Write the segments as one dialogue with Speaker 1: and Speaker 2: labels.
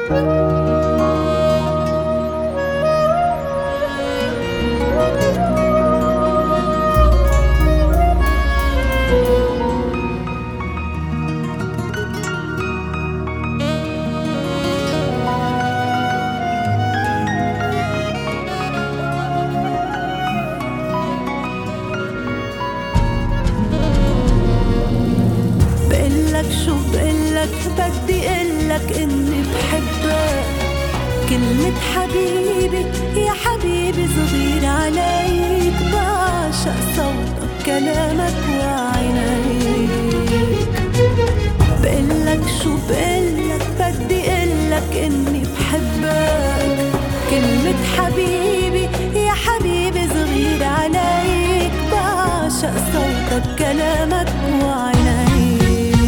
Speaker 1: شو بقلك بدي قلك إني بحبك. كلمة حبيبي يا حبيبي صغير عليك، بعشق صوتك كلامك وعينيك. بقلك شو بقلك بدي قلك إني بحبك. كلمة حبيبي يا حبيبي صغير عليك، بعشق صوتك كلامك وعينيك.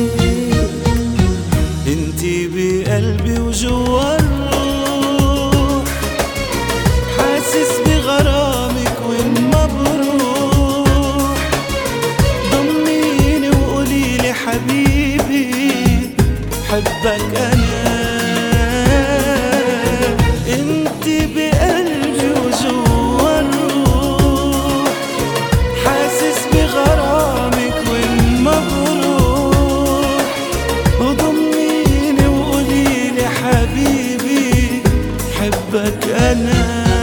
Speaker 2: انتي بقلبي وجوا الروح، حاسس بغرامك وين ما بروح. ضميني وقوليلي حبيبي حبك انا. انتي بقلبي وجوا الروح، حاسس بغرامك وين ما بروح. وضميني وقوليلي حبيبي حبك أنا.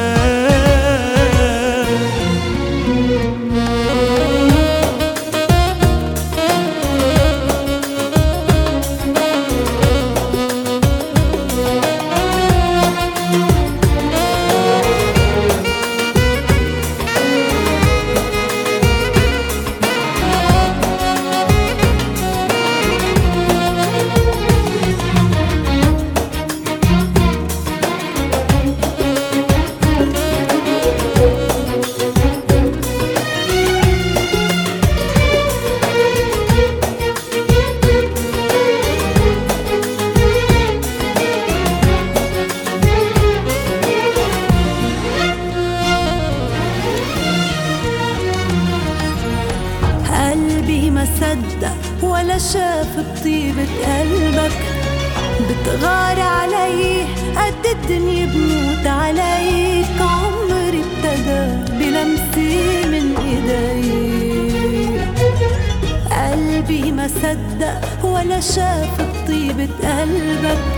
Speaker 1: ما صدق ولا شاف بطيبة قلبك. بتغار علي قد الدنيا بموت عليك. عمري ابتدى بلمسي من ايديك. قلبي ما صدق ولا شاف بطيبة قلبك.